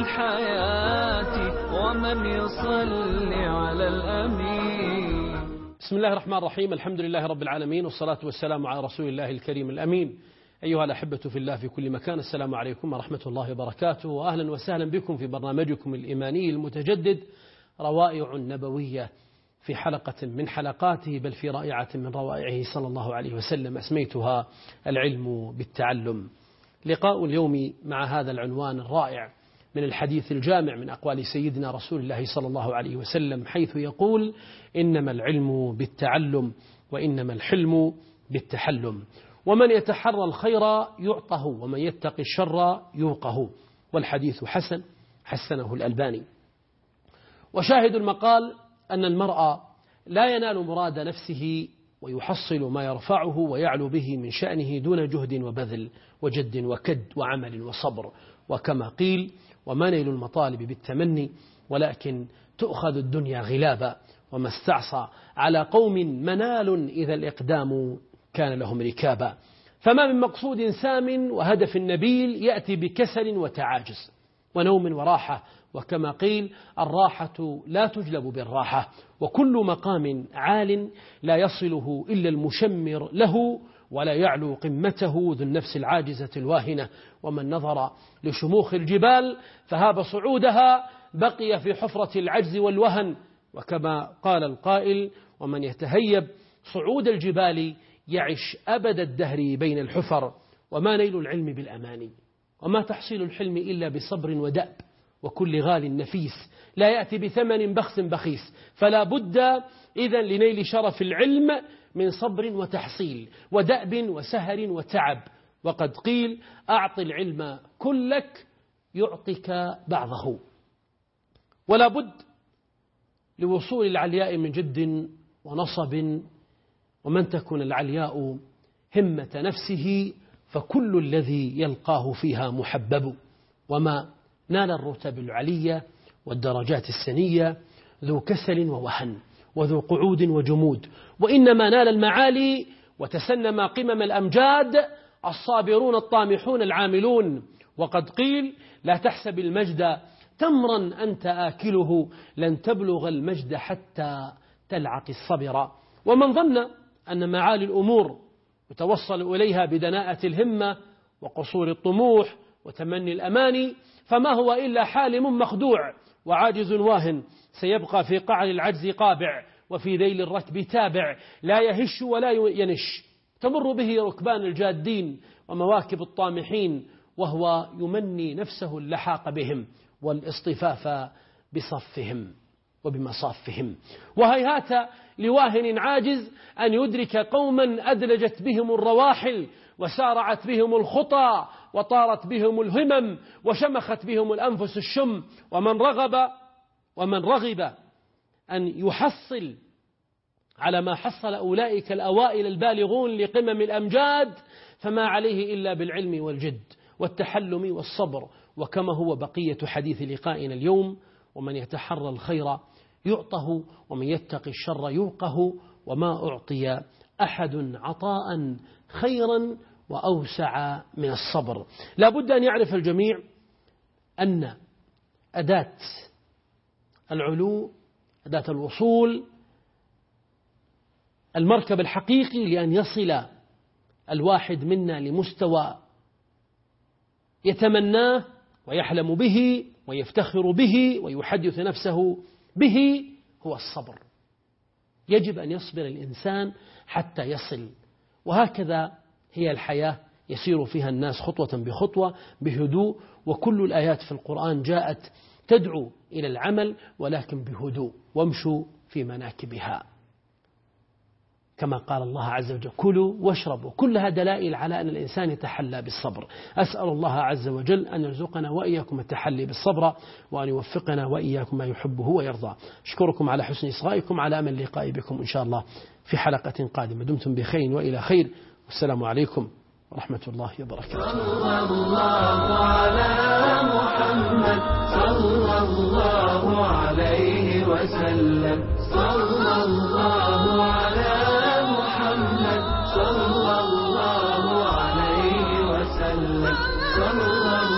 الحياة ومن يصلي على الأمين. بسم الله الرحمن الرحيم. الحمد لله رب العالمين، والصلاة والسلام على رسول الله الكريم الأمين. أيها الأحبة في الله في كل مكان، السلام عليكم ورحمة الله وبركاته، وأهلا وسهلا بكم في برنامجكم الإيماني المتجدد روائع نبوية، في حلقة من حلقاته بل في رائعة من روائعه صلى الله عليه وسلم أسميتها العلم بالتعلم. لقاء اليوم مع هذا العنوان الرائع من الحديث الجامع من أقوال سيدنا رسول الله صلى الله عليه وسلم، حيث يقول: إنما العلم بالتعلم وإنما الحلم بالتحلم، ومن يتحرى الخير يعطه ومن يتقي الشر يوقه. والحديث حسن، حسنه الألباني. وشاهد المقال أن المرء لا ينال مراد نفسه ويحصل ما يرفعه ويعلو به من شأنه دون جهد وبذل وجد وكد وعمل وصبر، وكما قيل: وما نيل المطالب بالتمني ولكن تؤخذ الدنيا غلابا، وما استعصى على قوم منال إذا الإقدام كان لهم ركابا. فما من مقصود سام وهدف نبيل يأتي بكسل وتعاجز ونوم وراحة، وكما قيل: الراحة لا تجلب بالراحة، وكل مقام عال لا يصله إلا المشمر له، ولا يعلو قمته ذو النفس العاجزة الواهنة. ومن نظر لشموخ الجبال فهاب صعودها بقي في حفرة العجز والوهن، وكما قال القائل: ومن يتهيب صعود الجبال يعش أبد الدهر بين الحفر. وما نيل العلم بالأماني، وما تحصيل الحلم إلا بصبر ودأب، وكل غال نفيس لا يأتي بثمن بخس بخيس. فلا بد إذن لنيل شرف العلم من صبر وتحصيل ودأب وسهر وتعب. وقد قيل: أعط العلم كلك يعطيك بعضه. ولا بد لوصول العلياء من جد ونصب، ومن تكن العلياء همة نفسه فكل الذي يلقاه فيها محبب. وما نال الرتب العلية والدرجات السنية ذو كسل ووهن وذو قعود وجمود، وإنما نال المعالي وتسنم قمم الأمجاد الصابرون الطامحون العاملون. وقد قيل: لا تحسب المجد تمرا أنت آكله، لن تبلغ المجد حتى تلعق الصبر. ومن ظن أن معالي الأمور يتوصل إليها بدناءة الهمة وقصور الطموح وتمني الأماني، فما هو إلا حالم مخدوع وعاجز واهن، سيبقى في قعر العجز قابع وفي ذيل الركب تابع، لا يهش ولا ينش، تمر به ركبان الجادين ومواكب الطامحين، وهو يمني نفسه اللحاق بهم والاصطفاف بصفهم وبمصافهم. وهيهات لواهن عاجز أن يدرك قوما أدلجت بهم الرواحل وسارعت بهم الخطى وطارت بهم الهمم وشمخت بهم الأنفس الشم. ومن رغب أن يحصل على ما حصل أولئك الأوائل البالغون لقمم الأمجاد فما عليه إلا بالعلم والجد والتحلم والصبر. وكما هو بقية حديث لقائنا اليوم: ومن يتحرى الخير يعطه ومن يتقي الشر يوقه، وما أعطي أحد عطاء خيرا وأوسع من الصبر. لا بد أن يعرف الجميع أن أداة العلو، أداة الوصول، المركب الحقيقي لأن يصل الواحد منا لمستوى يتمناه ويحلم به ويفتخر به ويحدث نفسه به هو الصبر. يجب أن يصبر الإنسان حتى يصل، وهكذا هي الحياة يسير فيها الناس خطوة بخطوة بهدوء. وكل الآيات في القرآن جاءت تدعو إلى العمل ولكن بهدوء، وامشوا في مناكبها، كما قال الله عز وجل: كلوا واشربوا. كلها دلائل على أن الإنسان يتحلى بالصبر. أسأل الله عز وجل أن يرزقنا وإياكم التحلي بالصبر، وأن يوفقنا وإياكم ما يحبه ويرضى. أشكركم على حسن إصغائكم، على أمل اللقاء بكم إن شاء الله في حلقة قادمة. دمتم بخير وإلى خير، والسلام عليكم ورحمة الله وبركاته. صلى الله على محمد صلى الله عليه وسلم. صلى الله على محمد صلى الله عليه وسلم. صلى